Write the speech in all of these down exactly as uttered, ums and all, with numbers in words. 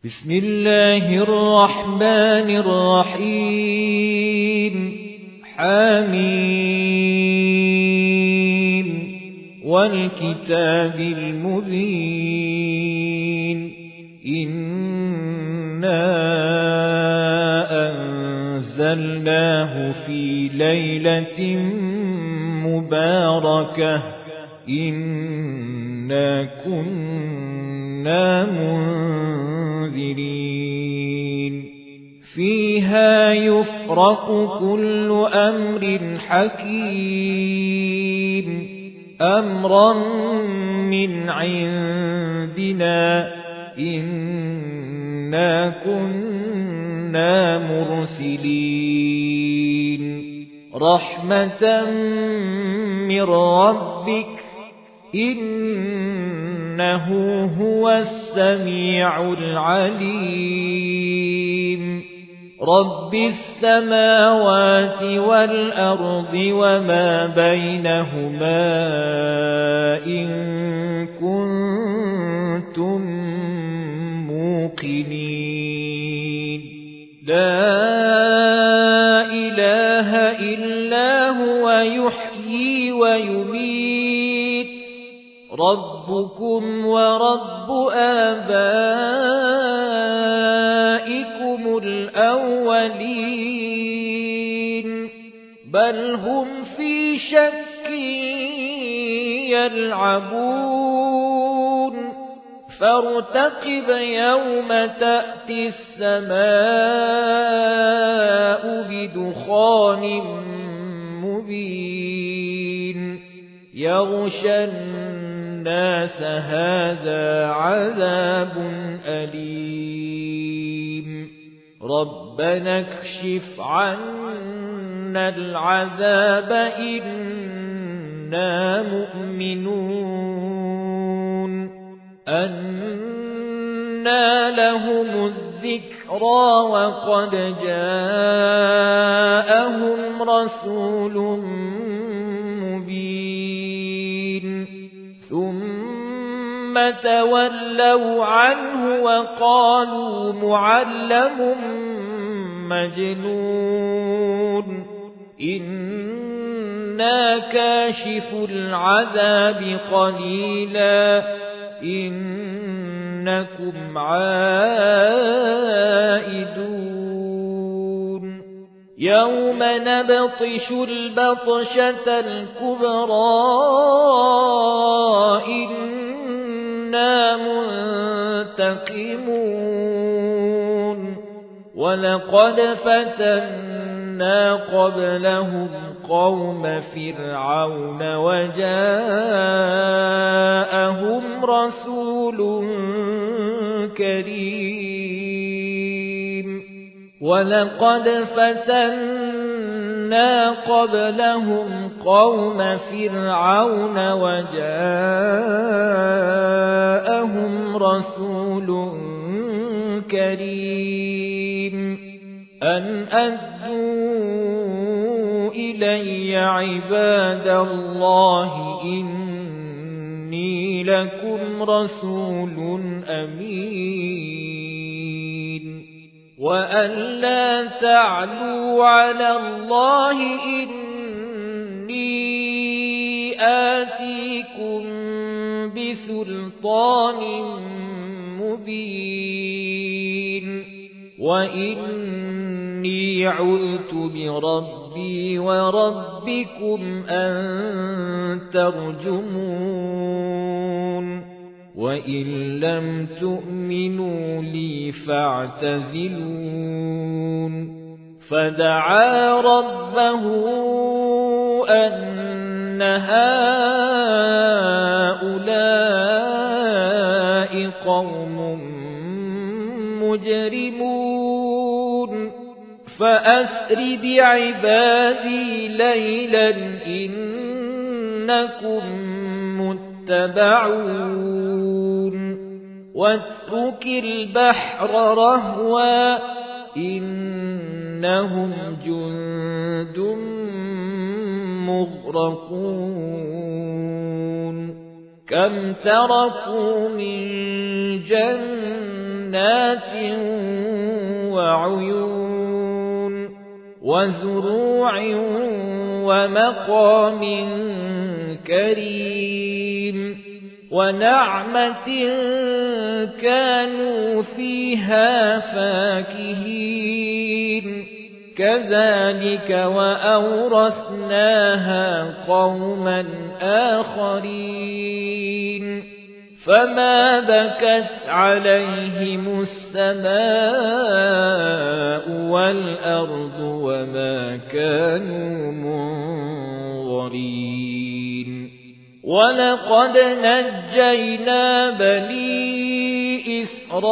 بسم الله الرحمن الرحيم حميم والكتاب المبين إنا أنزلناه في ليلة مباركة إنا كنا منذرين فيها يفرق كل أمر حكيم أمرا من عندنا إنا كنا مرسلين رحمة من ربك إنه هو السميع العليم رب السماوات والأرض وما بينهما إن كنتم موقنين لا إله إلا هو يحيي ويميت ربكم ورب آبائكم الأولين بل هم في شك يلعبون فارتقب يوم تأتي السماء بدخان مبين يغشى الناس هذا عذاب أليم ربنا اكشف عنا العذاب إنا مؤمنون أنى لهم الذكرى وقد جاءهم رسول مبين ثم تولوا عنه وقالوا معلم مجنون إنا كاشف العذاب قليلا إنكم عائدون يوم نبطش البطشة الكبرى إنا منتقمون ولقد فتنا قبلهم قوم فرعون وجاءهم رسول كريم ولقد فتنا قبلهم قوم فرعون وجاءهم رسول كريم أن أدوا إلي عباد الله إني لكم رسول أمين وأن لا تعلوا على الله إني آتيكم بسلطان مبين وإني عذت بربي وربكم أن ترجمون وإن لم تؤمنوا لي فاعتزلون فدعا ربه أن هؤلاء قوم مجرمون فأسر بعبادي ليلا إنكم متبعون واترك البحر رهوا إنهم جند مغرقون كم تركوا من جنات جنات وعيون وزروع ومقام كريم ونعمة كانوا فيها فاكهين كذلك وأورثناها قوما آخرين فما بكت عليهم السماء والأرض وما كانوا منظرين ولقد نجينا بني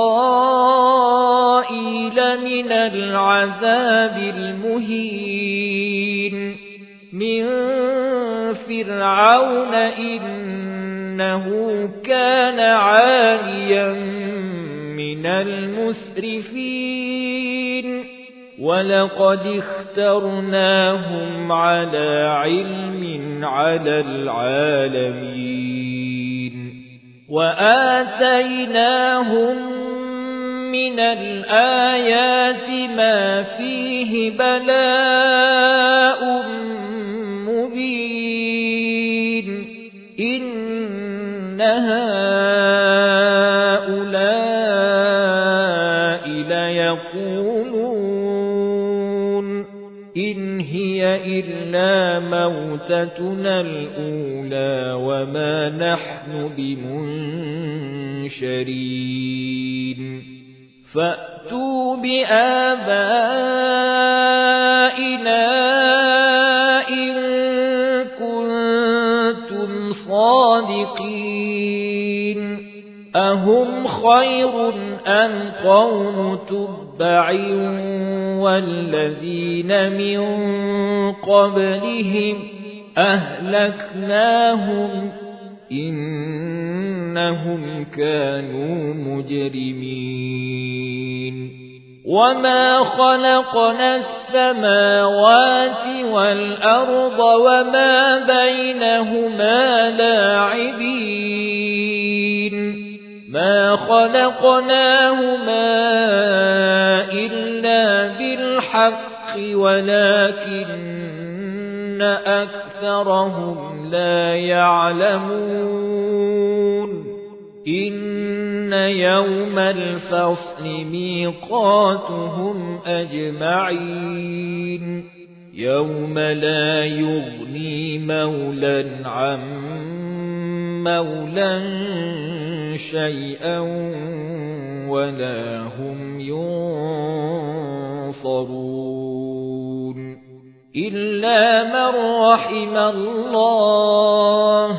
إسرائيل من العذاب المهين من فرعون إنه كان عاليا من المسرفين ولقد اخترناهم على علم على العالمين وآتيناهم من الآيات ما فيه بلاء مبين إن هؤلاء ليقولون إن هي إلا موتتنا الأولى وما نحن بمنشرين فأتوا بآبائنا إن كنتم صادقين أهم خير أم قوم تبع والذين من قبلهم أهلكناهم إنهم كانوا مجرمين وما خلقنا السماوات والأرض وما بينهما لاعبين ما خلقناهما إلا بالحق ولكن أكثرهم لا يعلمون إن يوم الفصل ميقاتهم أجمعين يوم لا يغني مولى عن مولى شيئا ولا هم ينصرون إلا من رحم الله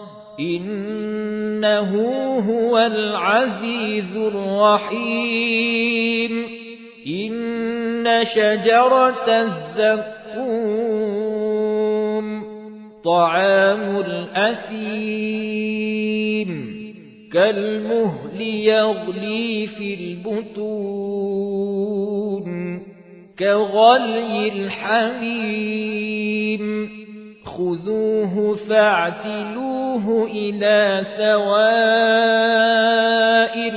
إنه هو العزيز الرحيم إن شجرة الزقوم طعام الأثيم كالمهل يغلي في البطون كغلي الحميم خذوه فاعتلوه إلى سواء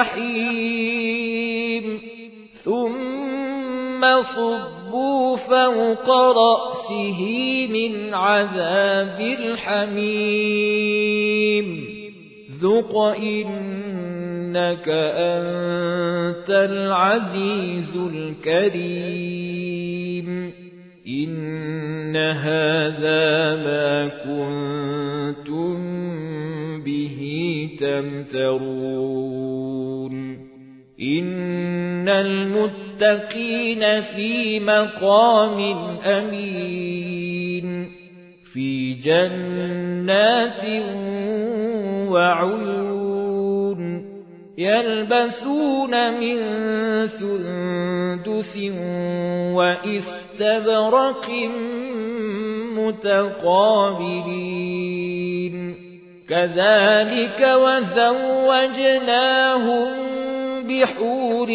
الجحيم ثم صبوا فوق رأسه من عذاب الحميم ذق إنك أنت العزيز الكريم إن هذا ما كنتم به تمترون إن المتقين في مقام أمين في جنات وعيون يلبسون من سندس وإستبرق متقابلين كذلك وزوجناهم بحور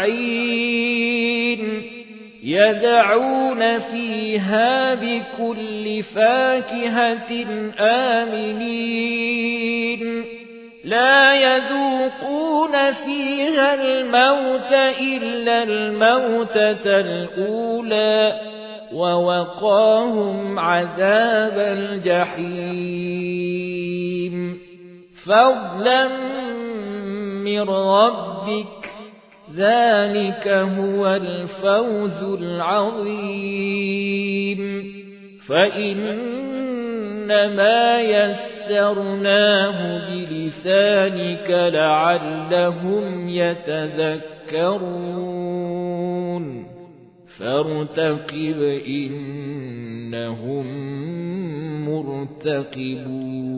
عين يدعون فيها بكل فاكهة آمنين لا يذوقون يمسون فيها الموت إلا الموتة الأولى ووقاهم عذاب الجحيم فضلا من ربك ذلك هو الفوز العظيم فإنما يسرناه بلسانك لعلهم يتذكرون فارتقب إنهم مرتقبون